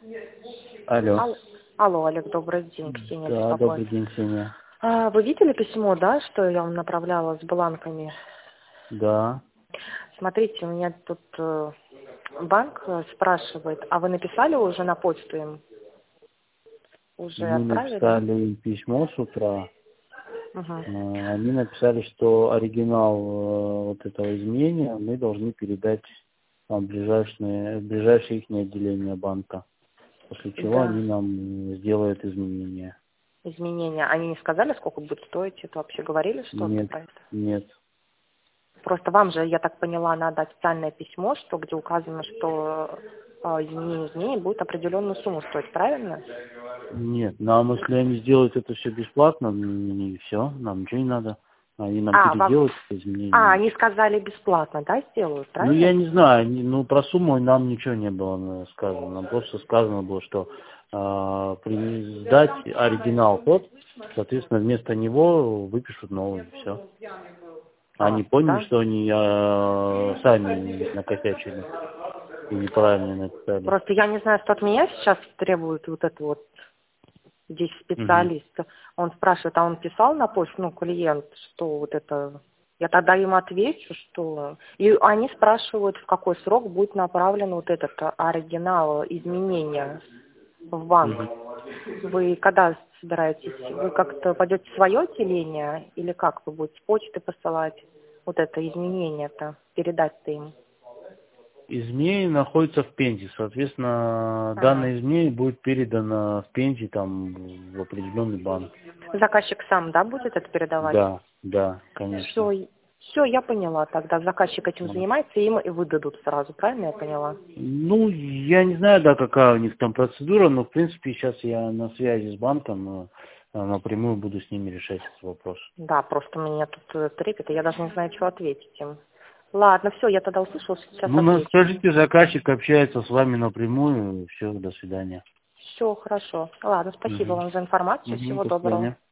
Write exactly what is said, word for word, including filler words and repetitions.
Алло. Ал- Алло, Олег, добрый день, Ксения Да, добрый беспокоит. день, Ксения. А, Вы видели письмо, да, что я вам направляла с бланками? Да. Смотрите, у меня тут э, банк э, спрашивает, а вы написали уже на почту им? Уже Мы отправили? написали им письмо с утра. Угу. Э, Они написали, что оригинал э, вот этого изменения мы должны передать в ближайшее, в ближайшее их отделение банка. После чего Да, они нам сделают изменения. изменения. Они не сказали, сколько будет стоить? Это вообще говорили что-то Нет, про это? нет, Просто вам же, я так поняла, надо официальное письмо, что где указано, что э, изменение изменений будет определенную сумму стоить, правильно? нет. Нам, если они сделают это все бесплатно, и все, нам ничего не надо. Они нам А, вам... переделают это а, изменение. они сказали бесплатно, да, сделают, Ну, правильно? я не знаю, не- ну, про сумму нам ничего не было ну, сказано. Нам просто сказано было, что э, при- сдать оригинал код, соответственно, вместо него выпишут новый, все. А, Они поняли, да? что они э, сами накосячили и неправильно написали. Просто я не знаю, что от меня сейчас требует вот это вот здесь Мгм. специалист. Он спрашивает, а он писал на почту, ну, клиент, что вот это... Я тогда им отвечу, что... И они спрашивают, в какой срок будет направлен вот этот оригинал изменения в банк. Мгм. Вы когда собираетесь? Вы как-то пойдете в свое отделение или как? Вы будете с почты посылать вот это изменение-то, передать-то им? Изменение находится в Пензе, соответственно, Ага. данное изменение будет передано в Пензе, там, в определенный банк. Заказчик сам, да, будет это передавать? Да, да, конечно. Все, все, я поняла. Тогда заказчик этим занимается, и им и выдадут сразу, правильно я поняла? Ну, я не знаю, да, какая у них там процедура, но, в принципе, сейчас я на связи с банком, но, э, напрямую буду с ними решать этот вопрос. Да, просто у меня тут э, трепет, и я даже не знаю, что ответить им. Ладно, все, я тогда услышала, сейчас Ну, ну, отвечу. скажите, заказчик общается с вами напрямую, все, до свидания. Все, хорошо. Ладно, спасибо Угу. вам за информацию, Угу, всего до доброго. свидания.